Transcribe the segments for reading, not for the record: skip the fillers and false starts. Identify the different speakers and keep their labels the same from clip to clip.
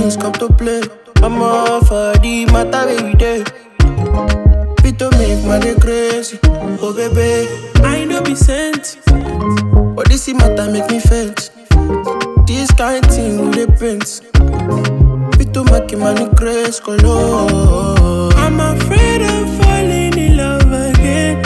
Speaker 1: things come to play. I'm all for the matter every day. Fit to make money crazy. Oh baby, I know be sent, but this matter make me faint. This kind thing with the prince. Fit to make money crazy, color. I'm afraid of falling in love again.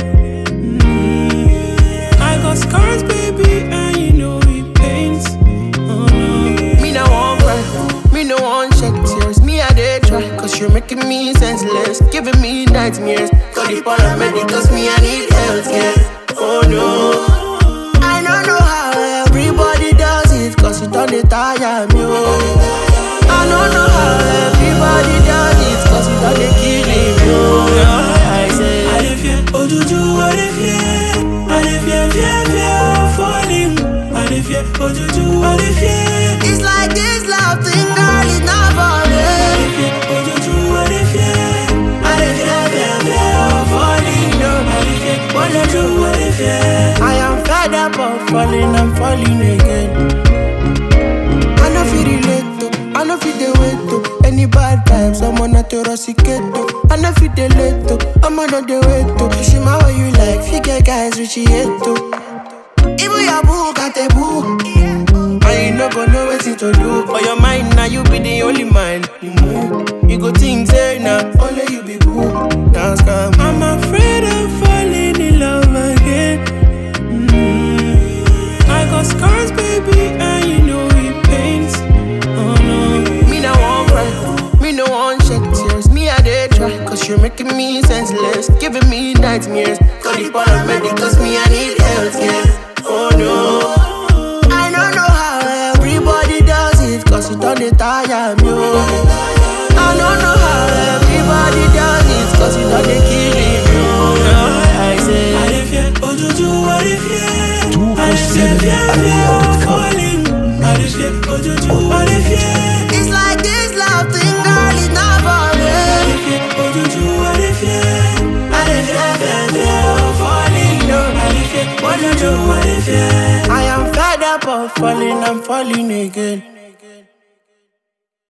Speaker 1: I got scars, baby, and you know it pains. Oh no. Me no want cry, me no want shed tears. Me I dey try, cause you're making me senseless, giving me nightmares. Call the paramedic, cause me I need healthcare. Oh no, I don't know how everybody does it, cause it don't tire me. Oh, I don't know how everybody does it, cause it don't kill me. Oh, I say I dey fear, oh juju, I dey fear. I dey fear, falling. I dey fear, oh juju, I dey fear. It's like this love thing, girl, it's not for me. I dey fear, oh juju, I dey fear. I dey fear, falling. No, I dey fear, oh juju, I dey fear. I am fed up of falling, I'm falling again. I no feel relate to, I no feel the way to. Any bad times, I'm on a terrorisicato. I no feel the late to, I'm on the way to. She my way you like, figure guys which she hate to. Even your boo got a boo. And you no go know what to do. For your mind now, you be the only mind. You go think say now, only you be boo. Dance come. I'm afraid of falling in love again. I got scars, baby, and you know it pains. Oh no. Me no want cry, me no want shed tears. Me I dey try, cause you're making me senseless, giving me nightmares. Call the paramedic, cause me I need healthcare. Oh no, I don't know how everybody does it, cause it don't tire me. Oh, I don't know how everybody does it, cause it don't kill me. Oh, I say I dey fear, oh juju, I dey fear. I dey fear, falling. I dey fear, oh juju, I dey fear. It's like this love thing, girl, it's not for me. I dey fear, oh juju, I dey fear. I dey fear, falling. No, I dey fear, oh juju, I dey fear. I am fed up of falling, I'm falling again.